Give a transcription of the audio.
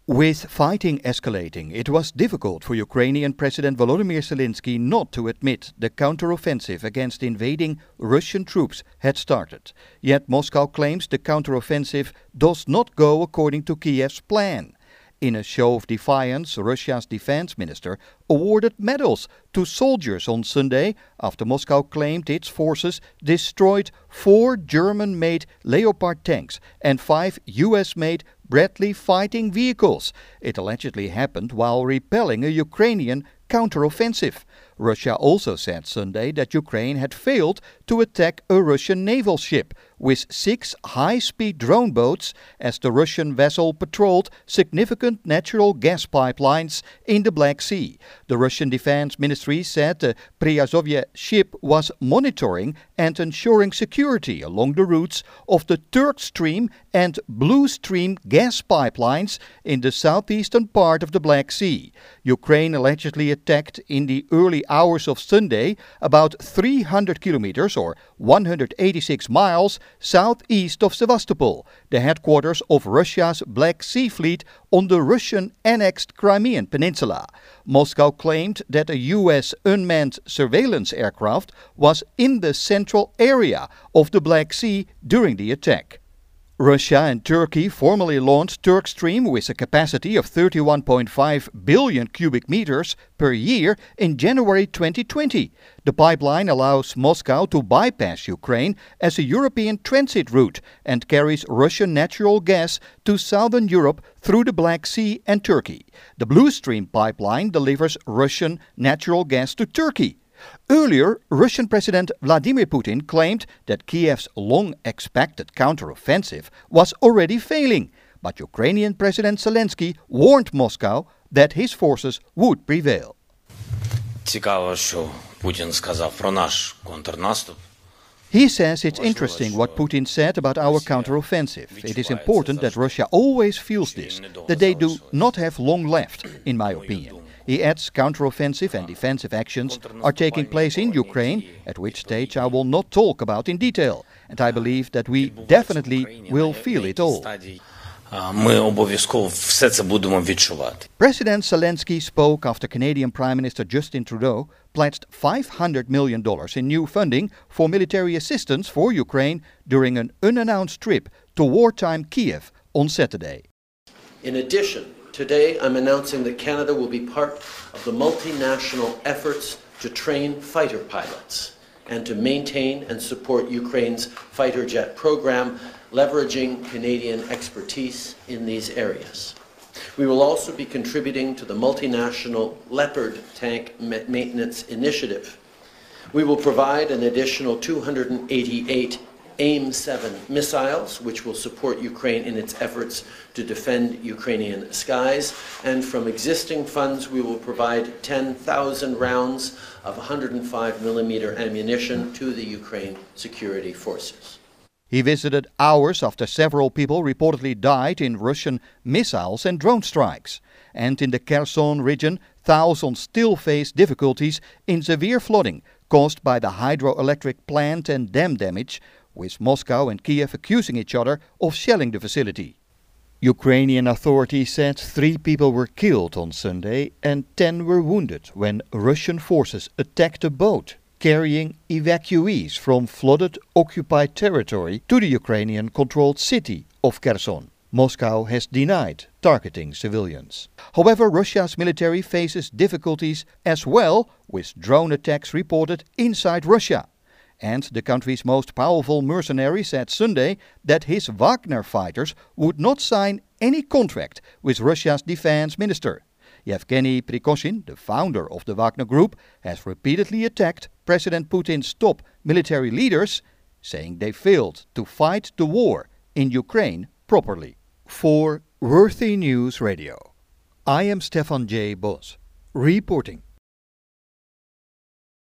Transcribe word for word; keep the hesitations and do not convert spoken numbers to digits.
With fighting escalating, it was difficult for Ukrainian President Volodymyr Zelensky not to admit the counteroffensive against invading Russian troops had started. Yet Moscow claims the counteroffensive does not go according to Kiev's plan. In a show of defiance, Russia's defense minister awarded medals to soldiers on Sunday after Moscow claimed its forces destroyed four German-made Leopard tanks and five U S-made Bradley fighting vehicles. It allegedly happened while repelling a Ukrainian counteroffensive. Russia also said Sunday that Ukraine had failed to attack a Russian naval ship with six high-speed drone boats as the Russian vessel patrolled significant natural gas pipelines in the Black Sea. The Russian Defense Ministry said the Priazovye ship was monitoring and ensuring security along the routes of the Turk Stream and Blue Stream gas pipelines in the southeastern part of the Black Sea. Ukraine allegedly attacked in the early hours of Sunday about three hundred kilometers or one hundred eighty-six miles southeast of Sevastopol, the headquarters of Russia's Black Sea Fleet on the Russian-annexed Crimean Peninsula. Moscow claimed that a U S unmanned surveillance aircraft was in the central area of the Black Sea during the attack. Russia and Turkey formally launched Turk Stream with a capacity of thirty-one point five billion cubic meters per year in January twenty twenty. The pipeline allows Moscow to bypass Ukraine as a European transit route and carries Russian natural gas to southern Europe through the Black Sea and Turkey. The Blue Stream pipeline delivers Russian natural gas to Turkey. Earlier, Russian President Vladimir Putin claimed that Kiev's long-expected counteroffensive was already failing, but Ukrainian President Zelensky warned Moscow that his forces would prevail. Цікаво, що Путін сказав про наш контрнаступ. He says it's interesting what Putin said about our counteroffensive. It is important that Russia always feels this, that they do not have long left, in my opinion. He adds counteroffensive and defensive actions are taking place in Ukraine, at which stage I will not talk about in detail, and I believe that we definitely will feel it all. Ми обов'язково все це будемо відчувати. President Zelensky spoke after Canadian Prime Minister Justin Trudeau pledged five hundred million dollars in new funding for military assistance for Ukraine during an unannounced trip to wartime Kiev on Saturday. In addition, today I'm announcing that Canada will be part of the multinational efforts to train fighter pilots and to maintain and support Ukraine's fighter jet program, leveraging Canadian expertise in these areas. We will also be contributing to the multinational Leopard tank maintenance initiative. We will provide an additional two hundred eighty-eight AIM seven missiles, which will support Ukraine in its efforts to defend Ukrainian skies. And from existing funds, we will provide ten thousand rounds of one hundred five millimeter ammunition to the Ukraine security forces. He visited hours after several people reportedly died in Russian missiles and drone strikes. And in the Kherson region, thousands still face difficulties in severe flooding caused by the hydroelectric plant and dam damage, with Moscow and Kiev accusing each other of shelling the facility. Ukrainian authorities said three people were killed on Sunday and ten were wounded when Russian forces attacked a boat carrying evacuees from flooded occupied territory to the Ukrainian-controlled city of Kherson. Moscow has denied targeting civilians. However, Russia's military faces difficulties as well, with drone attacks reported inside Russia. And the country's most powerful mercenary said Sunday that his Wagner fighters would not sign any contract with Russia's defense minister. Yevgeny Prigozhin, the founder of the Wagner Group, has repeatedly attacked President Putin's top military leaders, saying they failed to fight the war in Ukraine properly. For Worthy News Radio, I am Stefan J. Bos, reporting.